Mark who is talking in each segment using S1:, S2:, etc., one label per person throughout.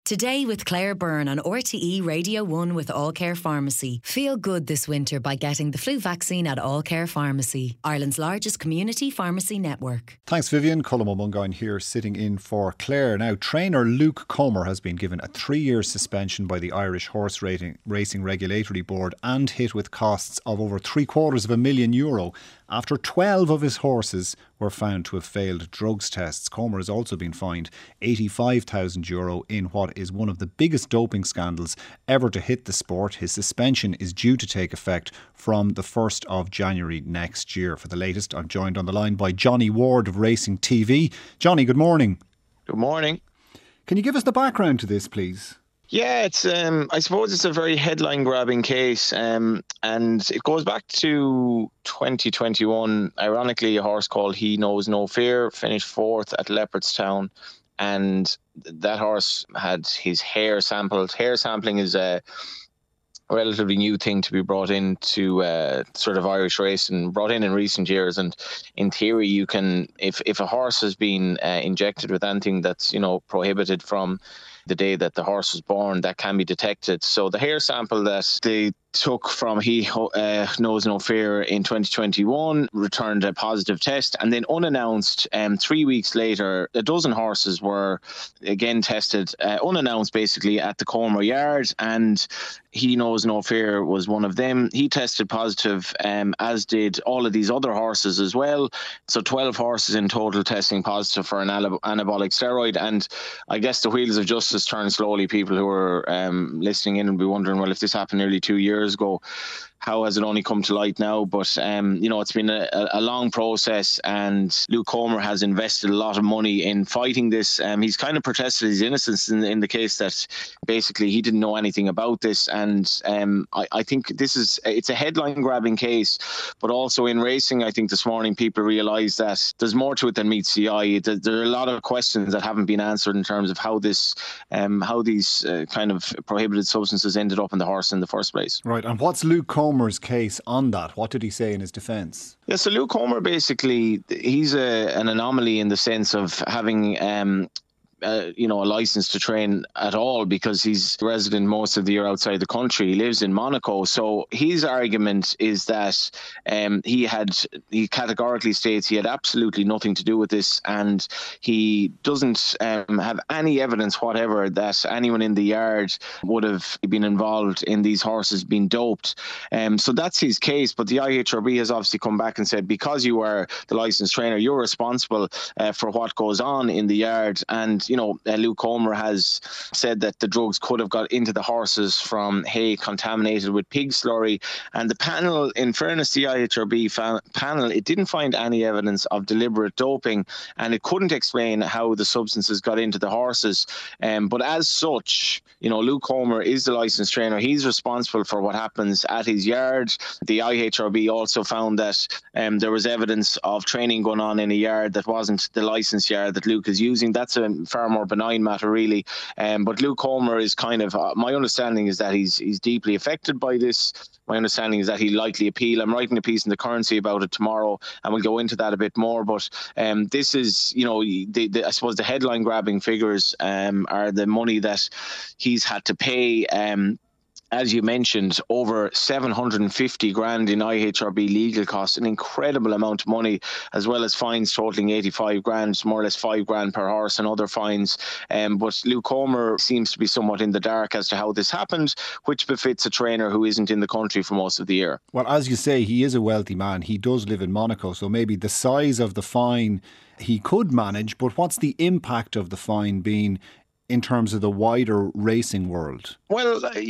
S1: Today with Claire Byrne on RTE Radio 1 with All Care Pharmacy. Feel good this winter by getting the flu vaccine at All Care Pharmacy, Ireland's largest community pharmacy network.
S2: Thanks, Vivian. Colm O'Mungan here, sitting in for Claire. Now, trainer Luke Comer has been given a 3-year suspension by the Irish Horse Racing Regulatory Board and hit with costs of over €750,000 after 12 of his horses were found to have failed drugs tests. Comer has also been fined €85,000 in what is one of the biggest doping scandals ever to hit the sport. His suspension is due to take effect from the 1st of January next year. For the latest, I'm joined on the line by Johnny Ward of Racing TV. Johnny, good morning.
S3: Good morning.
S2: Can you give us the background to this, please?
S3: Yeah, it's I suppose it's a very headline-grabbing case, and it goes back to 2021. Ironically, a horse called He Knows No Fear finished 4th at Leopardstown, and that horse had his hair sampled. Hair sampling is a relatively new thing to be brought into sort of Irish racing, brought in recent years. And in theory, you can, if a horse has been injected with anything that's, prohibited from the day that the horse was born, that can be detected. So the hair sample that they took from He Knows No Fear in 2021 returned a positive test, and then unannounced 3 weeks later, a dozen horses were again tested unannounced, basically, at the Comer yard, and He Knows No Fear was one of them. He tested positive, as did all of these other horses as well. So 12 horses in total testing positive for an anabolic steroid. And I guess the wheels of justice turn slowly. People who are listening in will be wondering, well, if this happened nearly 2 years ago, how has it only come to light now? But, it's been a long process, and Luke Comer has invested a lot of money in fighting this. He's kind of protested his innocence in the case that basically he didn't know anything about this. And I think it's a headline-grabbing case, but also in racing, I think this morning people realised that there's more to it than meets the eye. There are a lot of questions that haven't been answered in terms of how these kind of prohibited substances ended up in the horse in the first place.
S2: Right, and what's Luke Comer's case on that? What did he say in his defence?
S3: Yeah, so Luke Comer, basically, he's an anomaly in the sense of having a license to train at all, because he's resident most of the year outside the country. He lives in Monaco. So his argument is that he categorically states he had absolutely nothing to do with this, and he doesn't have any evidence whatever that anyone in the yard would have been involved in these horses being doped. So that's his case. But the IHRB has obviously come back and said, because you are the licensed trainer, you're responsible for what goes on in the yard. And Luke Comer has said that the drugs could have got into the horses from hay contaminated with pig slurry. And the panel, in fairness, the IHRB panel, it didn't find any evidence of deliberate doping, and it couldn't explain how the substances got into the horses. But as such, Luke Comer is the licensed trainer. He's responsible for what happens at his yard. The IHRB also found that there was evidence of training going on in a yard that wasn't the licensed yard that Luke is using. That's a far more benign matter, really. But Luke Comer is kind of, my understanding is that he's deeply affected by this. My understanding is that he'll likely appeal. I'm writing a piece in the Currency about it tomorrow, and we'll go into that a bit more. But this is, I suppose the headline grabbing figures are the money that he's had to pay. As you mentioned, over 750 grand in IHRB legal costs, an incredible amount of money, as well as fines totaling 85 grand, more or less 5 grand per horse, and other fines. But Luke Comer seems to be somewhat in the dark as to how this happened, which befits a trainer who isn't in the country for most of the year.
S2: Well, as you say, he is a wealthy man. He does live in Monaco, so maybe the size of the fine he could manage, but what's the impact of the fine been in terms of the wider racing world?
S3: Well, the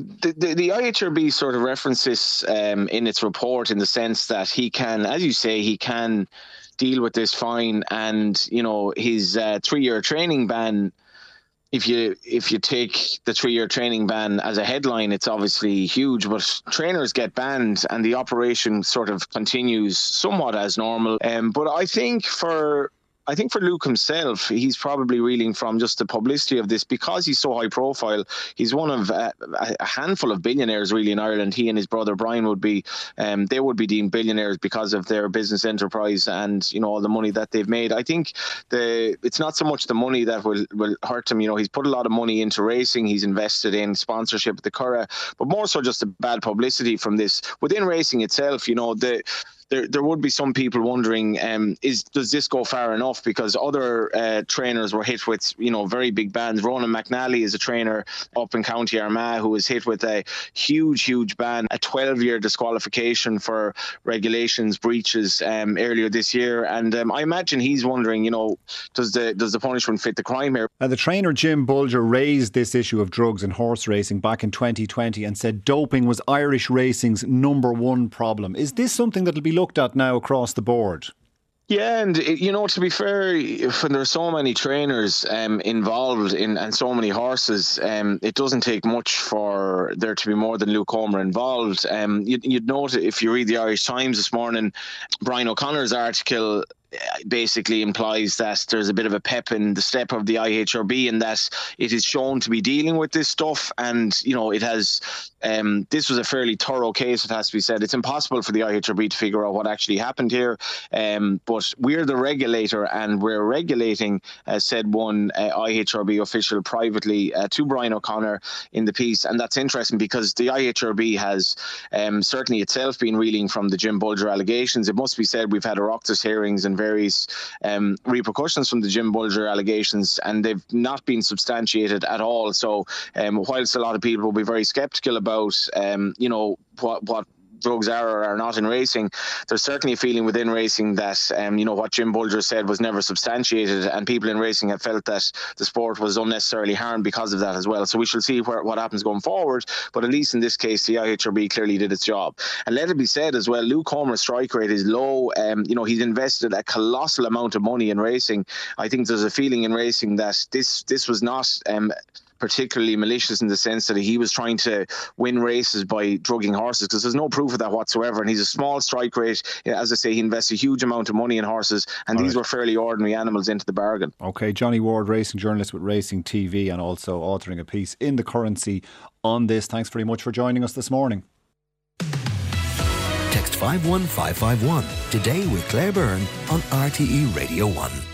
S3: IHRB sort of references in its report, in the sense that he can, as you say, he can deal with this fine, and his 3-year training ban. If you take the 3-year training ban as a headline, it's obviously huge, but trainers get banned and the operation sort of continues somewhat as normal. But I think for I think for Luke himself, he's probably reeling from just the publicity of this because he's so high profile. He's one of a handful of billionaires really in Ireland. He and his brother Brian would be, they would be deemed billionaires because of their business enterprise and, you know, all the money that they've made. I think it's not so much the money that will hurt him. You know, he's put a lot of money into racing. He's invested in sponsorship at the Curragh, but more so just the bad publicity from this. Within racing itself, you know, there would be some people wondering, does this go far enough? Because other trainers were hit with, you know, very big bans. Ronan McNally is a trainer up in County Armagh who was hit with a huge ban, a 12-year disqualification for regulations breaches earlier this year. And I imagine he's wondering, you know, does the punishment fit the crime here?
S2: The trainer Jim Bulger raised this issue of drugs in horse racing back in 2020 and said doping was Irish racing's number one problem. Is this something that will be looked at now across the board?
S3: Yeah, and you know, to be fair, when there are so many trainers involved and so many horses, it doesn't take much for there to be more than Luke Comer involved. You'd note if you read the Irish Times this morning, Brian O'Connor's article basically implies that there's a bit of a pep in the step of the IHRB and that it is shown to be dealing with this stuff. And, you know, it has, this was a fairly thorough case, it has to be said. It's impossible for the IHRB to figure out what actually happened here. But we're the regulator and we're regulating, said one IHRB official privately to Brian O'Connor in the piece. And that's interesting because the IHRB has certainly itself been reeling from the Jim Bulger allegations. It must be said we've had Oireachtas hearings and various repercussions from the Jim Bulger allegations, and they've not been substantiated at all. So whilst a lot of people will be very sceptical about you know, what drugs are or are not in racing, there's certainly a feeling within racing that you know, what Jim Bulger said was never substantiated, and people in racing have felt that the sport was unnecessarily harmed because of that as well. So we shall see what happens going forward, but at least in this case the IHRB clearly did its job. And let it be said as well, Luke Comer's strike rate is low. You know, he's invested a colossal amount of money in racing. I think there's a feeling in racing that this was not particularly malicious in the sense that he was trying to win races by drugging horses, because there's no proof of that whatsoever. And he's a small strike rate. As I say, he invests a huge amount of money in horses, and these were fairly ordinary animals into the bargain. OK, Johnny Ward, racing journalist with Racing TV and also authoring a piece in The Currency on this. Thanks very much for joining us this morning.
S4: Text 51551 today with Claire Byrne on RTE Radio 1.